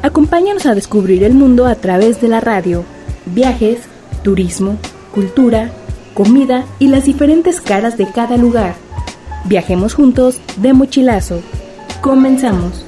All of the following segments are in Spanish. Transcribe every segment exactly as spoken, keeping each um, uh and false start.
Acompáñanos a descubrir el mundo a través de la radio, viajes, turismo, cultura, comida y las diferentes caras de cada lugar. Viajemos juntos de mochilazo. Comenzamos.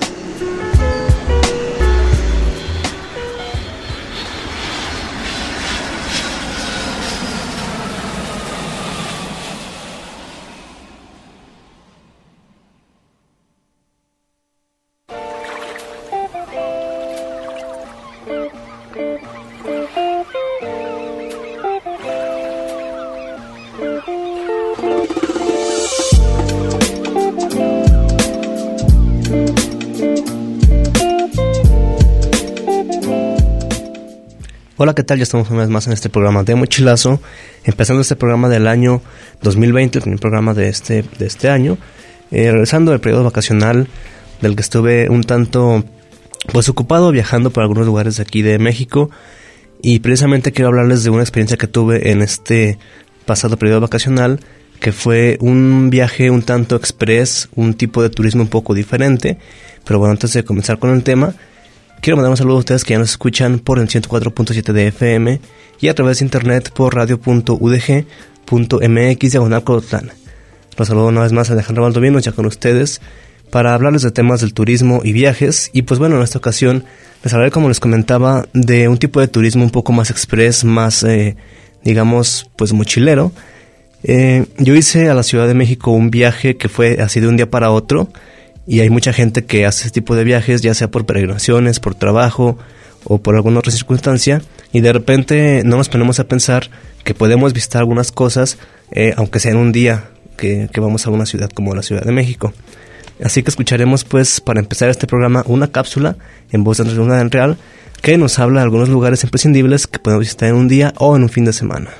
Hola, ¿qué tal? Ya estamos una vez más en este programa de Mochilazo, empezando este programa del año dos mil veinte, el primer programa de este, de este año, eh, regresando del periodo vacacional del que estuve un tanto pues ocupado viajando por algunos lugares de aquí de México, y precisamente quiero hablarles de una experiencia que tuve en este pasado periodo vacacional, que fue un viaje un tanto express, un tipo de turismo un poco diferente. Pero bueno, antes de comenzar con el tema, quiero mandar un saludo a ustedes que ya nos escuchan por el ciento cuatro punto siete de F M y a través de internet por radio punto u d g punto m x diagonal Colotlán. Los saludo una vez más a Alejandro Baldovino, ya con ustedes, para hablarles de temas del turismo y viajes. Y pues bueno, en esta ocasión les hablaré, como les comentaba, de un tipo de turismo un poco más express, más, eh, digamos, pues mochilero. Eh, yo hice a la Ciudad de México un viaje que fue así de un día para otro. Y hay mucha gente que hace este tipo de viajes, ya sea por peregrinaciones, por trabajo o por alguna otra circunstancia, y de repente no nos ponemos a pensar que podemos visitar algunas cosas, eh, aunque sea en un día que, que vamos a una ciudad como la Ciudad de México. Así que escucharemos, pues, para empezar este programa, una cápsula en voz de Andrés Luna del Real, que nos habla de algunos lugares imprescindibles que podemos visitar en un día o en un fin de semana.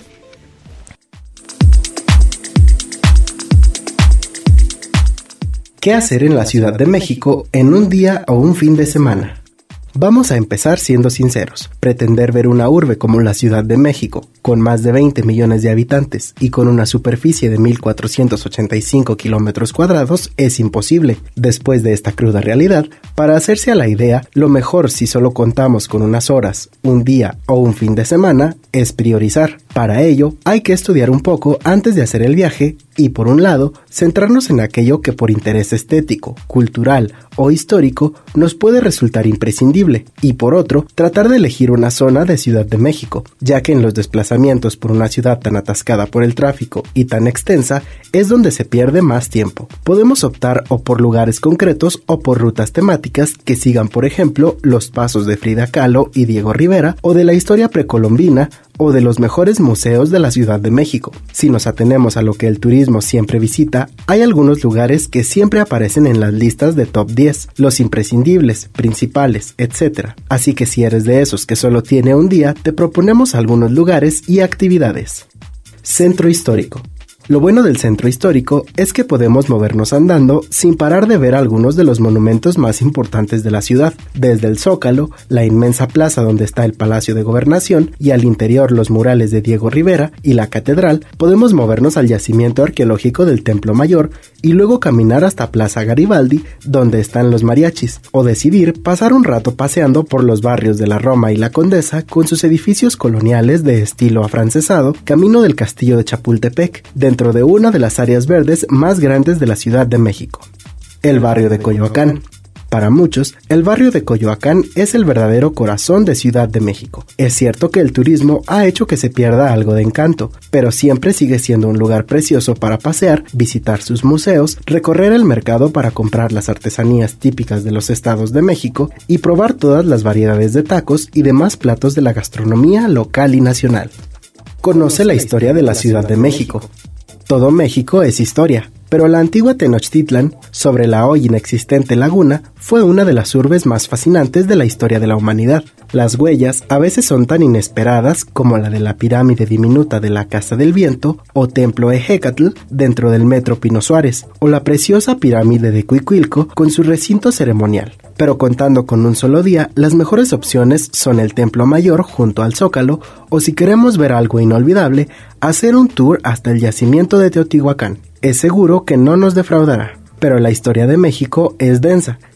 ¿Qué hacer en la Ciudad de México en un día o un fin de semana? Vamos a empezar siendo sinceros. Pretender ver una urbe como la Ciudad de México, con más de veinte millones de habitantes y con una superficie de mil cuatrocientos ochenta y cinco kilómetros cuadrados, es imposible. Después de esta cruda realidad, para hacerse a la idea, lo mejor, si solo contamos con unas horas, un día o un fin de semana, es priorizar. Para ello, hay que estudiar un poco antes de hacer el viaje y, por un lado, centrarnos en aquello que por interés estético, cultural o histórico nos puede resultar imprescindible, y por otro, tratar de elegir una zona de Ciudad de México, ya que en los desplazamientos por una ciudad tan atascada por el tráfico y tan extensa es donde se pierde más tiempo. Podemos optar o por lugares concretos o por rutas temáticas que sigan, por ejemplo, los pasos de Frida Kahlo y Diego Rivera, o de la historia precolombina, o de los mejores museos de la Ciudad de México. Si nos atenemos a lo que el turismo siempre visita, hay algunos lugares que siempre aparecen en las listas de top diez, los imprescindibles, principales, etcétera. Así que si eres de esos que solo tiene un día, te proponemos algunos lugares y actividades. Centro histórico. Lo bueno del centro histórico es que podemos movernos andando sin parar de ver algunos de los monumentos más importantes de la ciudad, desde el Zócalo, la inmensa plaza donde está el Palacio de Gobernación, y al interior los murales de Diego Rivera y la catedral. Podemos movernos al yacimiento arqueológico del Templo Mayor y luego caminar hasta Plaza Garibaldi, donde están los mariachis, o decidir pasar un rato paseando por los barrios de la Roma y la Condesa con sus edificios coloniales de estilo afrancesado, camino del Castillo de Chapultepec, dentro de una de las áreas verdes más grandes de la Ciudad de México. El barrio de Coyoacán. Para muchos, el barrio de Coyoacán es el verdadero corazón de Ciudad de México. Es cierto que el turismo ha hecho que se pierda algo de encanto, pero siempre sigue siendo un lugar precioso para pasear, visitar sus museos, recorrer el mercado para comprar las artesanías típicas de los estados de México y probar todas las variedades de tacos y demás platos de la gastronomía local y nacional. Conoce la historia de la Ciudad de México. Todo México es historia, pero la antigua Tenochtitlan, sobre la hoy inexistente laguna, fue una de las urbes más fascinantes de la historia de la humanidad. Las huellas a veces son tan inesperadas como la de la pirámide diminuta de la Casa del Viento o Templo Ejecatl dentro del Metro Pino Suárez, o la preciosa pirámide de Cuicuilco con su recinto ceremonial. Pero contando con un solo día, las mejores opciones son el Templo Mayor junto al Zócalo, o si queremos ver algo inolvidable, hacer un tour hasta el yacimiento de Teotihuacán. Es seguro que no nos defraudará, pero la historia de México es densa,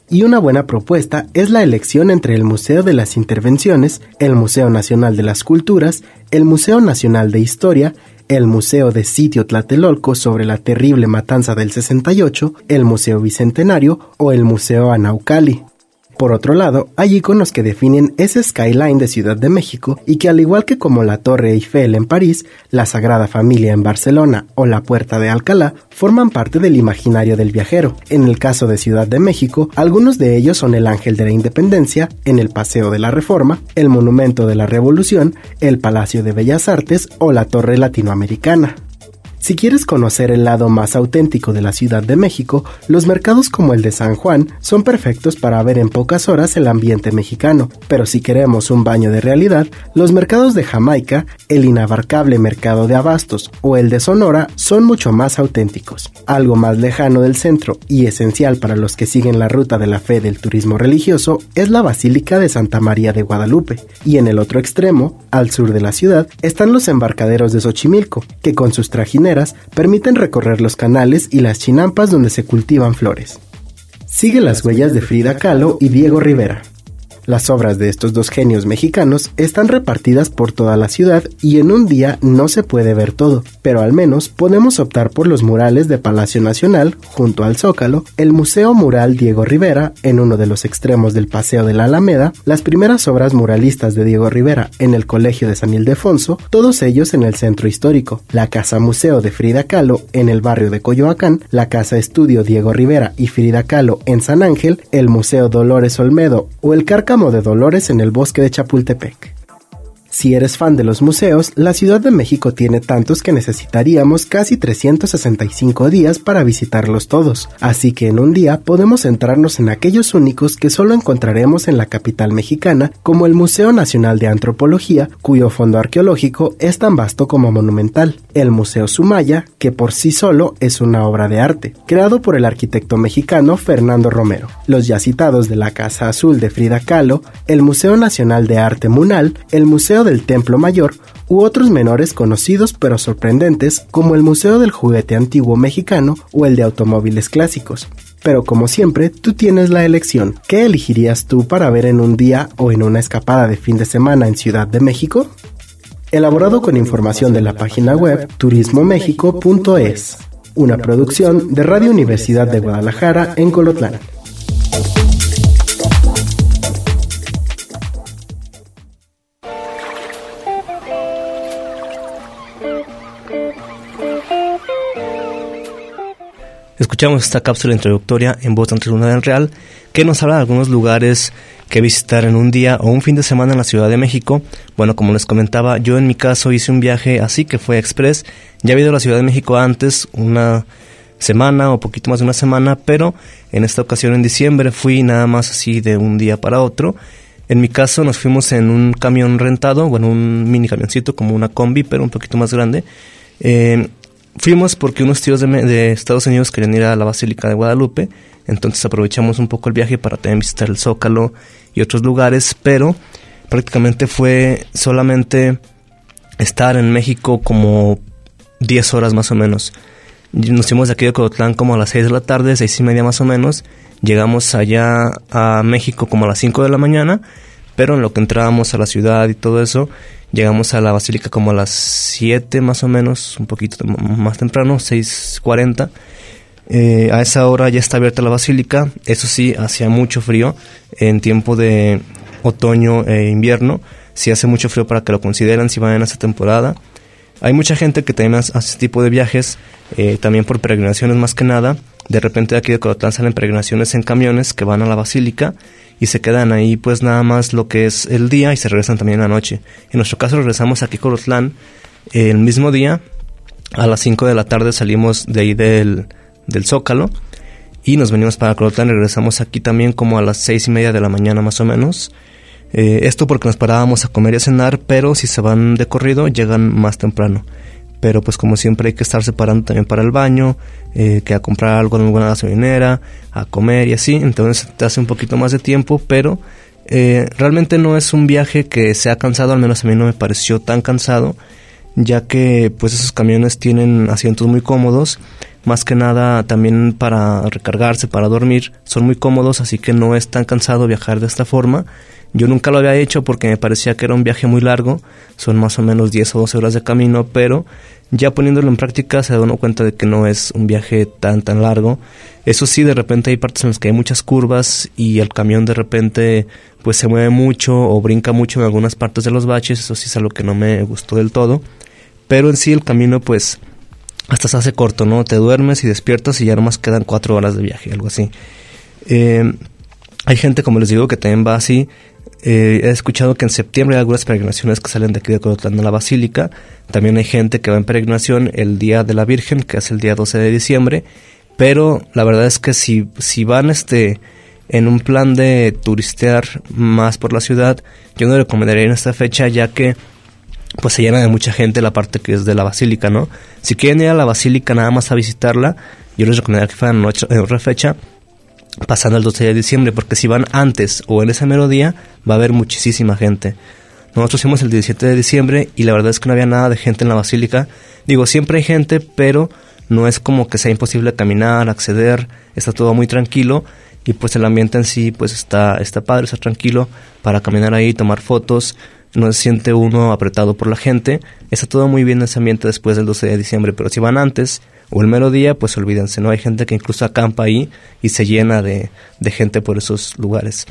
y una buena propuesta es la elección entre el Museo de las Intervenciones, el Museo Nacional de las Culturas, el Museo Nacional de Historia, el Museo de Sitio Tlatelolco sobre la terrible matanza del sesenta y ocho, el Museo Bicentenario o el Museo Anaucali. Por otro lado, hay iconos que definen ese skyline de Ciudad de México y que, al igual que como la Torre Eiffel en París, la Sagrada Familia en Barcelona o la Puerta de Alcalá, forman parte del imaginario del viajero. En el caso de Ciudad de México, algunos de ellos son el Ángel de la Independencia, en el Paseo de la Reforma, el Monumento de la Revolución, el Palacio de Bellas Artes o la Torre Latinoamericana. Si quieres conocer el lado más auténtico de la Ciudad de México, los mercados como el de San Juan son perfectos para ver en pocas horas el ambiente mexicano, pero si queremos un baño de realidad, los mercados de Jamaica, el inabarcable mercado de Abastos o el de Sonora son mucho más auténticos. Algo más lejano del centro y esencial para los que siguen la ruta de la fe del turismo religioso es la Basílica de Santa María de Guadalupe, y en el otro extremo, al sur de la ciudad, están los embarcaderos de Xochimilco, que con sus trajineras permiten recorrer los canales y las chinampas donde se cultivan flores. Sigue las huellas de Frida Kahlo y Diego Rivera. Las obras de estos dos genios mexicanos están repartidas por toda la ciudad y en un día no se puede ver todo, pero al menos podemos optar por los murales de Palacio Nacional junto al Zócalo, el Museo Mural Diego Rivera en uno de los extremos del Paseo de la Alameda, las primeras obras muralistas de Diego Rivera en el Colegio de San Ildefonso, todos ellos en el Centro Histórico, la Casa Museo de Frida Kahlo en el barrio de Coyoacán, la Casa Estudio Diego Rivera y Frida Kahlo en San Ángel, el Museo Dolores Olmedo o el Cárcamo de Dolores en el bosque de Chapultepec. Si eres fan de los museos, la Ciudad de México tiene tantos que necesitaríamos casi trescientos sesenta y cinco días para visitarlos todos, así que en un día podemos centrarnos en aquellos únicos que solo encontraremos en la capital mexicana, como el Museo Nacional de Antropología, cuyo fondo arqueológico es tan vasto como monumental, el Museo Sumaya, que por sí solo es una obra de arte, creado por el arquitecto mexicano Fernando Romero, los ya citados de la Casa Azul de Frida Kahlo, el Museo Nacional de Arte Munal, el Museo del Templo Mayor u otros menores conocidos pero sorprendentes como el Museo del Juguete Antiguo Mexicano o el de Automóviles Clásicos. Pero como siempre, tú tienes la elección. ¿Qué elegirías tú para ver en un día o en una escapada de fin de semana en Ciudad de México? Elaborado con información de la página web turismo mexico punto es, una producción de Radio Universidad de Guadalajara en Colotlán. Escuchamos esta cápsula introductoria en voz ante Luna del Real, que nos habla de algunos lugares que visitar en un día o un fin de semana en la Ciudad de México. Bueno, como les comentaba, yo en mi caso hice un viaje así que fue express. Ya había ido a la Ciudad de México antes, una semana o poquito más de una semana, pero en esta ocasión en diciembre fui nada más así de un día para otro. En mi caso nos fuimos en un camión rentado, bueno, un mini camioncito como una combi, pero un poquito más grande. Eh, Fuimos porque unos tíos de, de Estados Unidos querían ir a la Basílica de Guadalupe, entonces aprovechamos un poco el viaje para también visitar el Zócalo y otros lugares, pero prácticamente fue solamente estar en México como diez horas más o menos. Nos fuimos de aquí de Colotlán como a las seis de la tarde, seis y media más o menos, llegamos allá a México como a las cinco de la mañana, pero en lo que entrábamos a la ciudad y todo eso, llegamos a la Basílica como a las siete más o menos, un poquito más temprano, seis cuarenta. Eh, a esa hora ya está abierta la Basílica. Eso sí, hacía mucho frío en tiempo de otoño e invierno. Sí hace mucho frío para que lo consideren si van en esta temporada. Hay mucha gente que también hace este tipo de viajes, eh, también por peregrinaciones más que nada. De repente de aquí de Colotlán salen peregrinaciones en camiones que van a la Basílica y se quedan ahí pues nada más lo que es el día y se regresan también en la noche. En nuestro caso regresamos aquí a Colotlán eh, el mismo día, a las cinco de la tarde salimos de ahí del, del Zócalo y nos venimos para Colotlán y regresamos aquí también como a las seis y media de la mañana más o menos. Eh, esto porque nos parábamos a comer y a cenar, pero si se van de corrido llegan más temprano. Pero pues como siempre hay que estar separando también para el baño, eh, que a comprar algo en alguna gasolinera, a comer y así, entonces te hace un poquito más de tiempo, pero eh, realmente no es un viaje que sea cansado, al menos a mí no me pareció tan cansado, ya que pues esos camiones tienen asientos muy cómodos, más que nada también para recargarse, para dormir, son muy cómodos, así que no es tan cansado viajar de esta forma. Yo nunca lo había hecho porque me parecía que era un viaje muy largo, son más o menos diez o doce horas de camino, pero ya poniéndolo en práctica se da uno cuenta de que no es un viaje tan tan largo. Eso sí, de repente hay partes en las que hay muchas curvas y el camión de repente pues se mueve mucho o brinca mucho en algunas partes de los baches, eso sí es algo que no me gustó del todo, pero en sí el camino pues hasta se hace corto, ¿no? Te duermes y despiertas y ya nomás quedan cuatro horas de viaje, algo así. Eh, hay gente, como les digo, que también va así. Eh, he escuchado que en septiembre hay algunas peregrinaciones que salen de aquí de Colotlán a la Basílica. También hay gente que va en peregrinación el Día de la Virgen, que es el día doce de diciembre. Pero la verdad es que si, si van este en un plan de turistear más por la ciudad, yo no recomendaría en esta fecha, ya que pues se llena de mucha gente la parte que es de la Basílica, ¿no? Si quieren ir a la Basílica nada más a visitarla, yo les recomendaría que fueran en otra fecha, pasando el doce de diciembre, porque si van antes o en ese mero día, va a haber muchísima gente. Nosotros fuimos el diecisiete de diciembre y la verdad es que no había nada de gente en la Basílica. Digo, siempre hay gente, pero no es como que sea imposible caminar, acceder, está todo muy tranquilo y pues el ambiente en sí pues está, está padre, está tranquilo para caminar ahí, tomar fotos, no se siente uno apretado por la gente, está todo muy bien ese ambiente después del doce de diciembre, pero si van antes o el mero día, pues olvídense, ¿no? Hay gente que incluso acampa ahí y se llena de, de gente por esos lugares.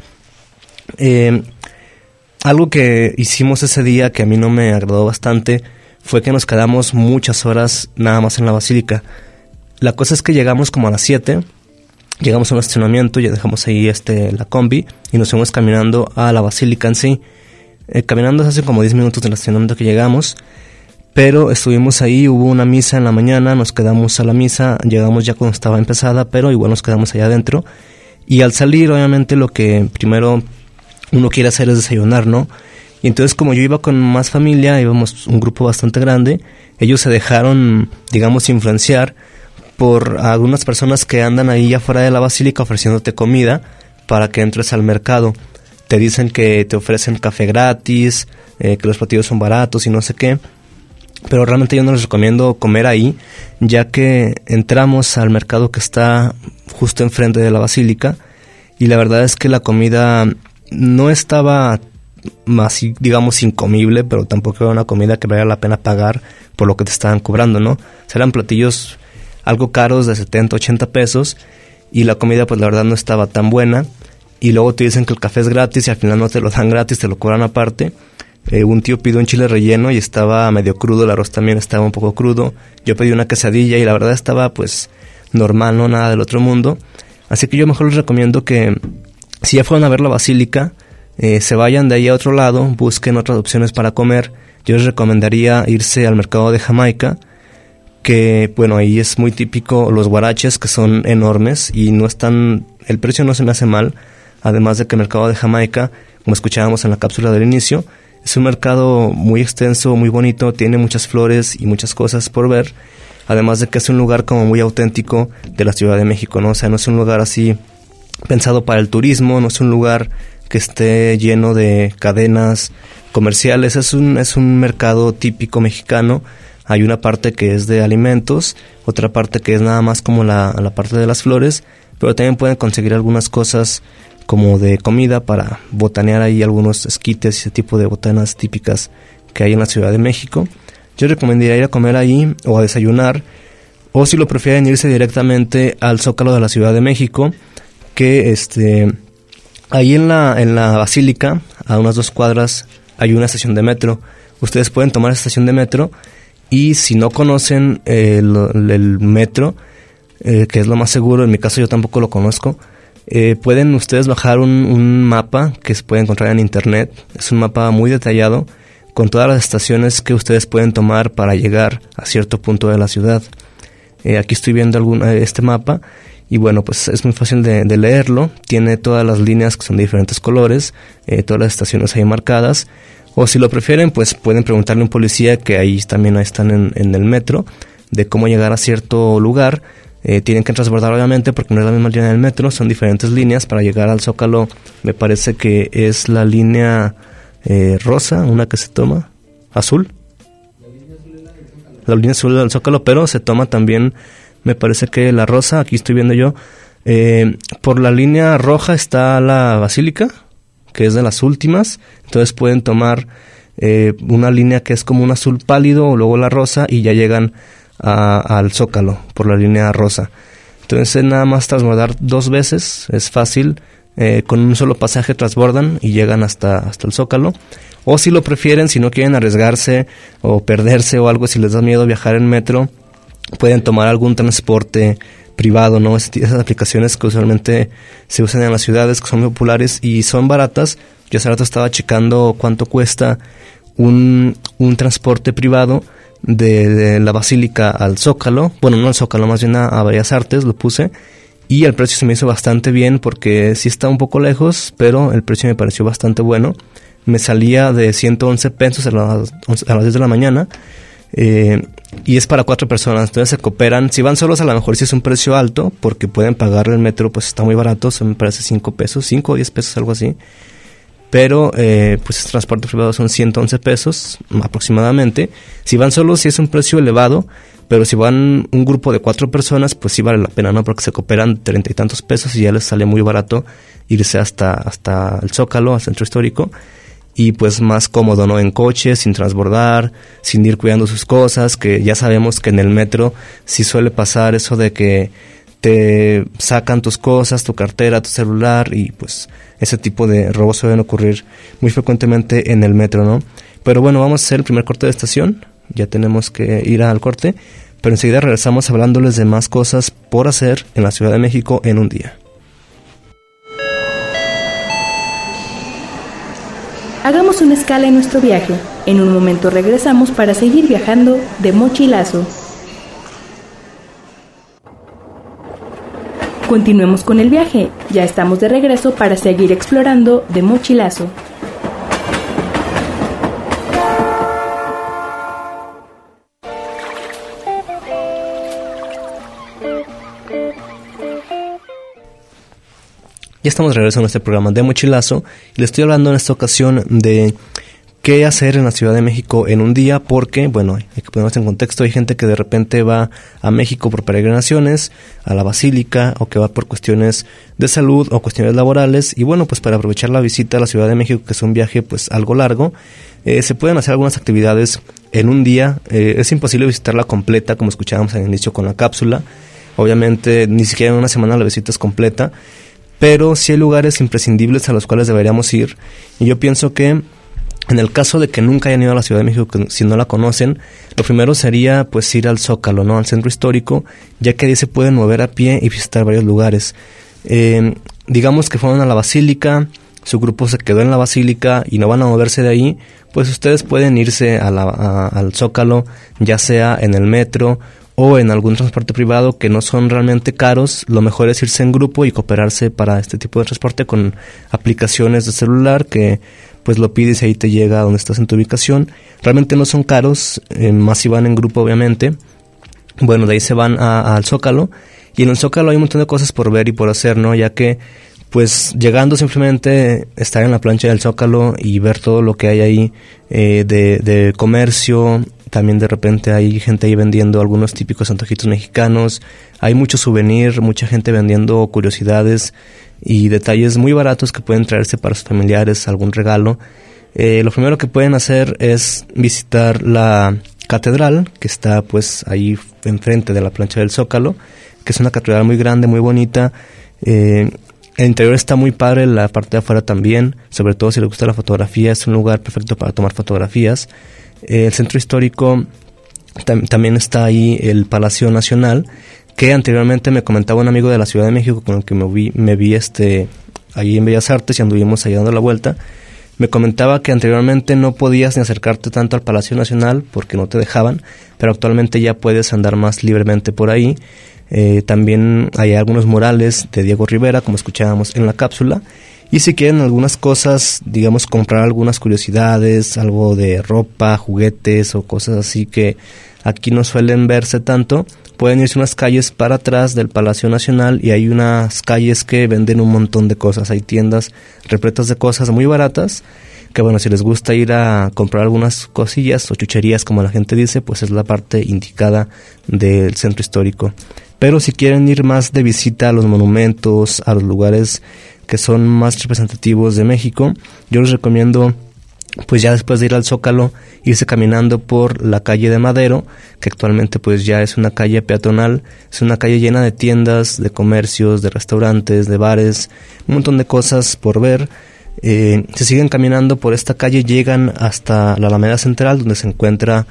Eh, algo que hicimos ese día que a mí no me agradó bastante fue que nos quedamos muchas horas nada más en la Basílica. La cosa es que llegamos como a las siete, llegamos a un estacionamiento, ya dejamos ahí este la combi y nos fuimos caminando a la Basílica en sí. Eh, caminando hace como diez minutos del estacionamiento que llegamos, pero estuvimos ahí, hubo una misa en la mañana, nos quedamos a la misa, llegamos ya cuando estaba empezada, pero igual nos quedamos allá adentro. Y al salir, obviamente, lo que primero uno quiere hacer es desayunar, ¿no? Y entonces, como yo iba con más familia, íbamos un grupo bastante grande, ellos se dejaron, digamos, influenciar por algunas personas que andan ahí afuera de la Basílica ofreciéndote comida para que entres al mercado. Te dicen que te ofrecen café gratis, eh, que los platillos son baratos y no sé qué. Pero realmente yo no les recomiendo comer ahí, ya que entramos al mercado que está justo enfrente de la Basílica y la verdad es que la comida no estaba así, digamos, incomible, pero tampoco era una comida que valía la pena pagar por lo que te estaban cobrando, ¿no? O sea, eran platillos algo caros de setenta, ochenta pesos y la comida pues la verdad no estaba tan buena y luego te dicen que el café es gratis y al final no te lo dan gratis, te lo cobran aparte. Eh, un tío pidió un chile relleno y estaba medio crudo, el arroz también estaba un poco crudo. Yo pedí una quesadilla y la verdad estaba pues normal, no nada del otro mundo. Así que yo mejor les recomiendo que si ya fueron a ver la Basílica, eh, se vayan de ahí a otro lado, busquen otras opciones para comer. Yo les recomendaría irse al mercado de Jamaica, que bueno, ahí es muy típico los guaraches, que son enormes y no están, el precio no se me hace mal, además de que el mercado de Jamaica, como escuchábamos en la cápsula del inicio, es un mercado muy extenso, muy bonito, tiene muchas flores y muchas cosas por ver, además de que es un lugar como muy auténtico de la Ciudad de México, ¿no? O sea, no es un lugar así pensado para el turismo, no es un lugar que esté lleno de cadenas comerciales, es un, es un mercado típico mexicano. Hay una parte que es de alimentos, otra parte que es nada más como la, la parte de las flores, pero también pueden conseguir algunas cosas como de comida para botanear ahí, algunos esquites y ese tipo de botanas típicas que hay en la Ciudad de México. Yo recomendaría ir a comer ahí o a desayunar, o si lo prefieren irse directamente al Zócalo de la Ciudad de México, que este ahí en la, en la Basílica, a unas dos cuadras, hay una estación de metro. Ustedes pueden tomar esa estación de metro y si no conocen eh, el, el metro, eh, que es lo más seguro, en mi caso yo tampoco lo conozco, Eh, pueden ustedes bajar un, un mapa que se puede encontrar en internet. Es un mapa muy detallado con todas las estaciones que ustedes pueden tomar para llegar a cierto punto de la ciudad. Eh, aquí estoy viendo algún, este mapa y bueno, pues es muy fácil de, de leerlo. Tiene todas las líneas que son de diferentes colores, eh, todas las estaciones ahí marcadas. O si lo prefieren, pues pueden preguntarle a un policía, que ahí también están en, en el metro, de cómo llegar a cierto lugar. Eh, tienen que transbordar obviamente porque no es la misma línea del metro, son diferentes líneas. Para llegar al Zócalo me parece que es la línea eh, rosa, una que se toma, azul. La línea azul del Zócalo, pero se toma también me parece que la Rosa, aquí estoy viendo yo, eh, por la línea roja está la Basílica, que es de las últimas, entonces pueden tomar eh, una línea que es como un azul pálido, o luego la rosa, y ya llegan a, al Zócalo por la línea rosa. Entonces nada más transbordar dos veces, es fácil, eh, con un solo pasaje transbordan y llegan hasta, hasta el Zócalo. O si lo prefieren, si no quieren arriesgarse o perderse o algo, si les da miedo viajar en metro, pueden tomar algún transporte privado, ¿no? Es, esas aplicaciones que usualmente se usan en las ciudades, que son muy populares y son baratas. Yo hace rato estaba checando cuánto cuesta un, un transporte privado de, de la Basílica al Zócalo, bueno, no al Zócalo, más bien a, a Bellas Artes, lo puse, y el precio se me hizo bastante bien, porque sí está un poco lejos, pero el precio me pareció bastante bueno. Me salía de ciento once pesos a las, a las diez de la mañana, eh, y es para cuatro personas, entonces se cooperan. Si van solos, a lo mejor sí es un precio alto, porque pueden pagar el metro, pues está muy barato, se me parece cinco pesos, cinco o diez pesos, algo así. Pero eh, pues el transporte privado son ciento once pesos aproximadamente. Si van solos sí es un precio elevado, pero si van un grupo de cuatro personas, pues sí vale la pena, ¿no? Porque se cooperan treinta y tantos pesos y ya les sale muy barato irse hasta, hasta el Zócalo, al centro histórico, y pues más cómodo, ¿no? En coche, sin transbordar, sin ir cuidando sus cosas, que ya sabemos que en el metro sí suele pasar eso de que te sacan tus cosas, tu cartera, tu celular, y pues ese tipo de robos suelen ocurrir muy frecuentemente en el metro, ¿no? Pero bueno, vamos a hacer el primer corte de estación, ya tenemos que ir al corte, pero enseguida regresamos hablándoles de más cosas por hacer en la Ciudad de México en un día. Hagamos una escala en nuestro viaje. En un momento regresamos para seguir viajando de mochilazo. Continuemos con el viaje. Ya estamos de regreso para seguir explorando de mochilazo. Ya estamos de regreso en este programa de Mochilazo y le estoy hablando en esta ocasión de qué hacer en la Ciudad de México en un día, porque, bueno, hay que ponernos en contexto, hay gente que de repente va a México por peregrinaciones, a la Basílica, o que va por cuestiones de salud o cuestiones laborales, y bueno, pues para aprovechar la visita a la Ciudad de México, que es un viaje pues algo largo, eh, se pueden hacer algunas actividades en un día. Eh, es imposible visitarla completa, como escuchábamos al inicio con la cápsula, obviamente ni siquiera en una semana la visita es completa, pero sí hay lugares imprescindibles a los cuales deberíamos ir, y yo pienso que en el caso de que nunca hayan ido a la Ciudad de México, que si no la conocen, lo primero sería pues ir al Zócalo, ¿no? Al centro histórico, ya que ahí se pueden mover a pie y visitar varios lugares. Eh, digamos que fueron a la Basílica, su grupo se quedó en la Basílica y no van a moverse de ahí, pues ustedes pueden irse a la, a, al Zócalo, ya sea en el metro o en algún transporte privado, que no son realmente caros. Lo mejor es irse en grupo y cooperarse para este tipo de transporte con aplicaciones de celular que pues lo pides y ahí te llega a donde estás en tu ubicación. Realmente no son caros, eh, más si van en grupo obviamente. Bueno, de ahí se van a, a, al Zócalo, y en el Zócalo hay un montón de cosas por ver y por hacer, ¿no? Ya que pues llegando simplemente estar en la plancha del Zócalo y ver todo lo que hay ahí eh, de, de comercio. También de repente hay gente ahí vendiendo algunos típicos antojitos mexicanos, hay mucho souvenir, mucha gente vendiendo curiosidades y detalles muy baratos que pueden traerse para sus familiares, algún regalo. Eh, lo primero que pueden hacer es visitar la catedral, que está pues ahí enfrente de la plancha del Zócalo, que es una catedral muy grande, muy bonita. Eh, el interior está muy padre, la parte de afuera también, sobre todo si les gusta la fotografía, es un lugar perfecto para tomar fotografías. Eh, el centro histórico tam- también está ahí el Palacio Nacional, que anteriormente me comentaba un amigo de la Ciudad de México con el que me vi, me vi este ahí en Bellas Artes y anduvimos ahí dando la vuelta. Me comentaba que anteriormente no podías ni acercarte tanto al Palacio Nacional porque no te dejaban, pero actualmente ya puedes andar más libremente por ahí. Eh, también hay algunos murales de Diego Rivera, como escuchábamos en la cápsula. Y si quieren algunas cosas, digamos, comprar algunas curiosidades, algo de ropa, juguetes o cosas así que aquí no suelen verse tanto, pueden irse unas calles para atrás del Palacio Nacional y hay unas calles que venden un montón de cosas. Hay tiendas repletas de cosas muy baratas, que bueno, si les gusta ir a comprar algunas cosillas o chucherías, como la gente dice, pues es la parte indicada del centro histórico. Pero si quieren ir más de visita a los monumentos, a los lugares que son más representativos de México, yo les recomiendo, pues ya después de ir al Zócalo, irse caminando por la calle de Madero, que actualmente pues ya es una calle peatonal, es una calle llena de tiendas, de comercios, de restaurantes, de bares, un montón de cosas por ver. Eh, se siguen caminando por esta calle, llegan hasta la Alameda Central, donde se encuentra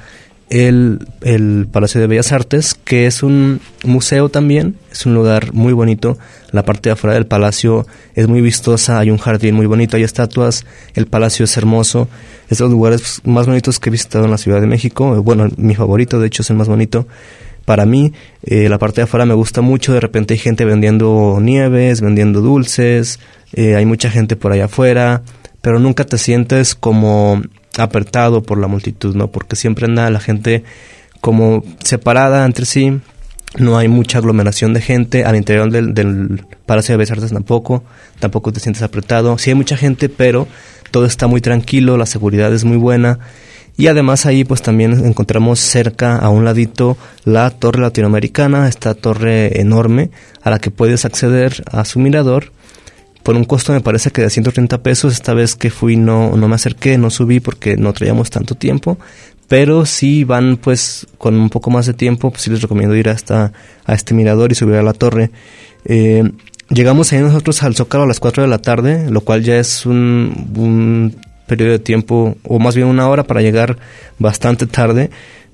el, el Palacio de Bellas Artes, que es un museo también, es un lugar muy bonito. La parte de afuera del palacio es muy vistosa, hay un jardín muy bonito, hay estatuas, el palacio es hermoso, es de los lugares más bonitos que he visitado en la Ciudad de México. Bueno, mi favorito, de hecho, es el más bonito para mí. Eh, la parte de afuera me gusta mucho, de repente hay gente vendiendo nieves, vendiendo dulces, eh, hay mucha gente por allá afuera, pero nunca te sientes como apretado por la multitud, ¿no? Porque siempre anda la gente como separada entre sí, no hay mucha aglomeración de gente. Al interior del, del Palacio de Bellas Artes tampoco, tampoco te sientes apretado. Sí hay mucha gente, pero todo está muy tranquilo, la seguridad es muy buena. Y además ahí pues también encontramos cerca, a un ladito, la Torre Latinoamericana, esta torre enorme a la que puedes acceder a su mirador por un costo, me parece que de ciento treinta pesos. Esta vez que fui no, no me acerqué, no subí porque no traíamos tanto tiempo, pero si van pues con un poco más de tiempo, pues sí les recomiendo ir hasta a este mirador y subir a la torre. Eh, llegamos ahí nosotros al Zócalo a las cuatro de la tarde, lo cual ya es un, un periodo de tiempo, o más bien una hora, para llegar bastante tarde.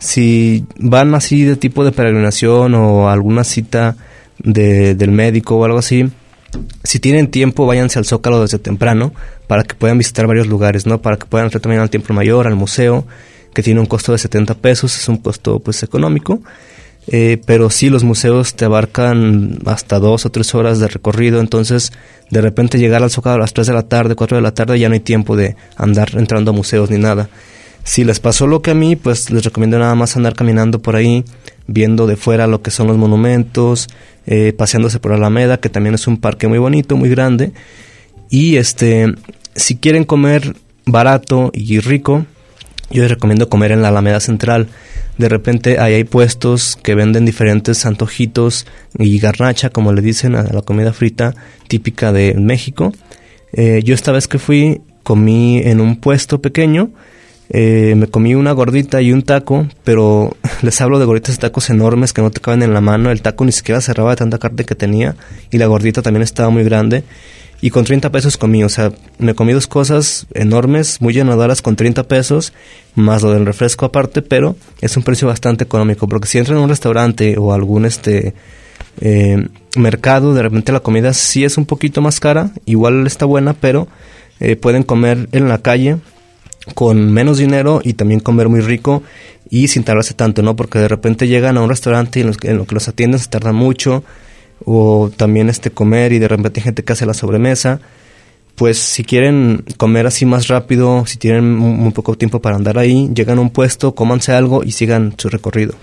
Si van así de tipo de peregrinación o alguna cita de, del médico o algo así, si tienen tiempo, váyanse al Zócalo desde temprano para que puedan visitar varios lugares, ¿no? Para que puedan entrar también al Templo Mayor, al museo, que tiene un costo de setenta pesos, es un costo pues económico, eh, pero sí, los museos te abarcan hasta dos o tres horas de recorrido. Entonces de repente llegar al Zócalo a las tres de la tarde, cuatro de la tarde, ya no hay tiempo de andar entrando a museos ni nada. Si les pasó lo que a mí, pues les recomiendo nada más andar caminando por ahí, viendo de fuera lo que son los monumentos, eh, paseándose por Alameda, que también es un parque muy bonito, muy grande. Y este, si quieren comer barato y rico, yo les recomiendo comer en la Alameda Central. De repente ahí hay puestos que venden diferentes antojitos y garnacha, como le dicen a la comida frita típica de México. Eh, yo esta vez que fui, comí en un puesto pequeño. Eh, me comí una gordita y un taco, pero les hablo de gorditas y tacos enormes que no te caben en la mano. El taco ni siquiera cerraba de tanta carne que tenía, y la gordita también estaba muy grande, y con treinta pesos comí. O sea, me comí dos cosas enormes, muy llenadoras, con treinta pesos, más lo del refresco aparte, pero es un precio bastante económico, porque si entran a un restaurante o algún este eh, mercado, de repente la comida sí es un poquito más cara, igual está buena, pero eh, pueden comer en la calle con menos dinero y también comer muy rico y sin tardarse tanto, ¿no? Porque de repente llegan a un restaurante y en, los, en lo que los atienden se tardan mucho, o también este comer, y de repente hay gente que hace la sobremesa. Pues si quieren comer así más rápido, si tienen muy poco tiempo para andar ahí, llegan a un puesto, cómanse algo y sigan su recorrido.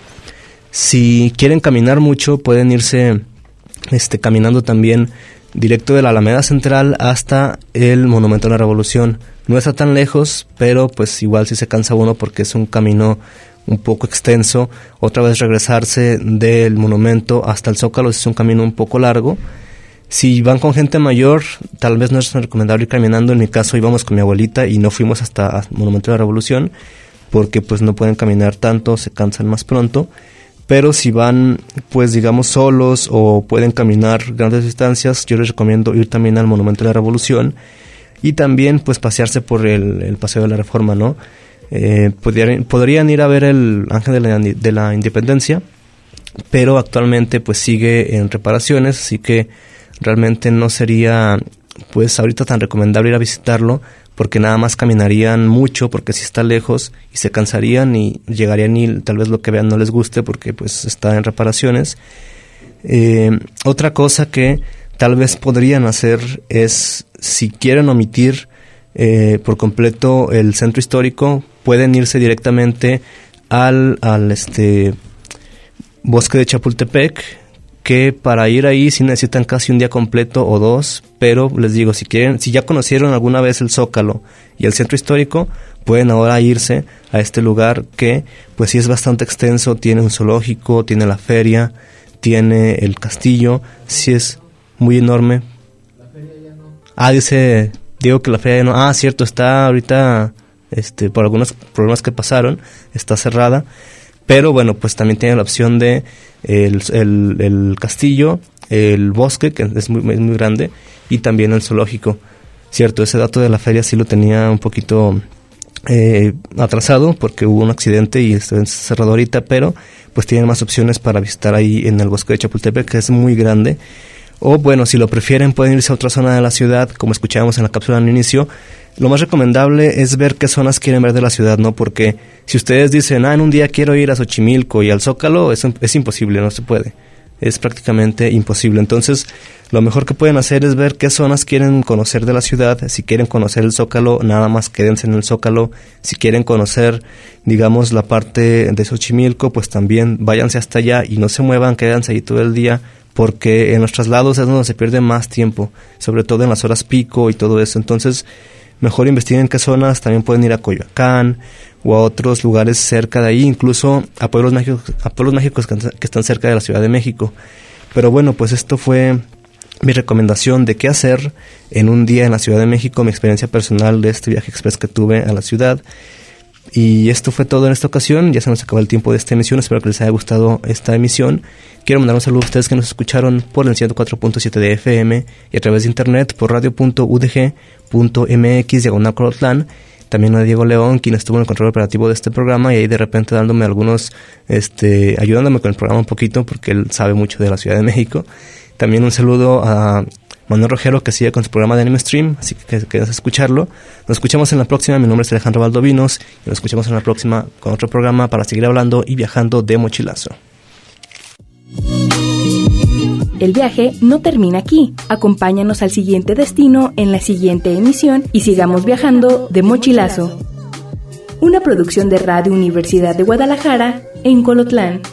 Si quieren caminar mucho, pueden irse este caminando también directo de la Alameda Central hasta el Monumento a la Revolución. No está tan lejos, pero pues igual sí se cansa uno porque es un camino un poco extenso. Otra vez regresarse del monumento hasta el Zócalo es un camino un poco largo. Si van con gente mayor, tal vez no es recomendable ir caminando. En mi caso íbamos con mi abuelita y no fuimos hasta el Monumento a la Revolución porque pues no pueden caminar tanto, se cansan más pronto. Pero si van, pues digamos, solos o pueden caminar grandes distancias, yo les recomiendo ir también al Monumento de la Revolución y también pues pasearse por el, el Paseo de la Reforma, ¿no? Eh, podrían, podrían ir a ver el Ángel de la, de la Independencia, pero actualmente pues sigue en reparaciones, así que realmente no sería pues ahorita tan recomendable ir a visitarlo, porque nada más caminarían mucho, porque si está lejos y se cansarían y llegarían y tal vez lo que vean no les guste porque pues está en reparaciones. Eh, otra cosa que tal vez podrían hacer es, si quieren omitir eh, por completo el centro histórico, pueden irse directamente al, al este bosque de Chapultepec, que para ir ahí sí necesitan casi un día completo o dos, pero les digo, si quieren, si ya conocieron alguna vez el Zócalo y el centro histórico, pueden ahora irse a este lugar que pues sí es bastante extenso, tiene un zoológico, tiene la feria, tiene el castillo, sí es muy enorme. Ah, dice Diego que la feria ya no, ah, cierto, está ahorita, este, por algunos problemas que pasaron, está cerrada, pero bueno, pues también tiene la opción de el, el, el castillo, el bosque, que es muy, es muy grande, y también el zoológico. Cierto, ese dato de la feria sí lo tenía un poquito eh, atrasado porque hubo un accidente y está cerrado ahorita, pero pues tienen más opciones para visitar ahí en el bosque de Chapultepec, que es muy grande. O bueno, si lo prefieren pueden irse a otra zona de la ciudad, como escuchábamos en la cápsula al inicio. Lo más recomendable es ver qué zonas quieren ver de la ciudad, ¿no? Porque si ustedes dicen, ah, en un día quiero ir a Xochimilco y al Zócalo, es, es imposible, no se puede. Es prácticamente imposible. Entonces, lo mejor que pueden hacer es ver qué zonas quieren conocer de la ciudad. Si quieren conocer el Zócalo, nada más quédense en el Zócalo. Si quieren conocer, digamos, la parte de Xochimilco, pues también váyanse hasta allá y no se muevan, quédense ahí todo el día, porque en los traslados es donde se pierde más tiempo, sobre todo en las horas pico y todo eso. Entonces, mejor investiguen qué zonas. También pueden ir a Coyoacán o a otros lugares cerca de ahí, incluso a pueblos mágicos, a pueblos mágicos que, que están cerca de la Ciudad de México. Pero bueno, pues esto fue mi recomendación de qué hacer en un día en la Ciudad de México, mi experiencia personal de este viaje express que tuve a la ciudad. Y esto fue todo en esta ocasión. Ya se nos acabó el tiempo de esta emisión. Espero que les haya gustado esta emisión. Quiero mandar un saludo a ustedes que nos escucharon por el ciento cuatro punto siete de F M y a través de internet por radio punto u d g punto m x diagonal Colotlán. También a Diego León, quien estuvo en el control operativo de este programa y ahí de repente dándome algunos, este, ayudándome con el programa un poquito porque él sabe mucho de la Ciudad de México. También un saludo a Manuel Rogero, que sigue con su programa de Anime Stream, así que quedas a escucharlo. Nos escuchamos en la próxima. Mi nombre es Alejandro Valdovinos y nos escuchamos en la próxima con otro programa para seguir hablando y viajando de mochilazo. El viaje no termina aquí. Acompáñanos al siguiente destino en la siguiente emisión y sigamos viajando de mochilazo. Una producción de Radio Universidad de Guadalajara en Colotlán.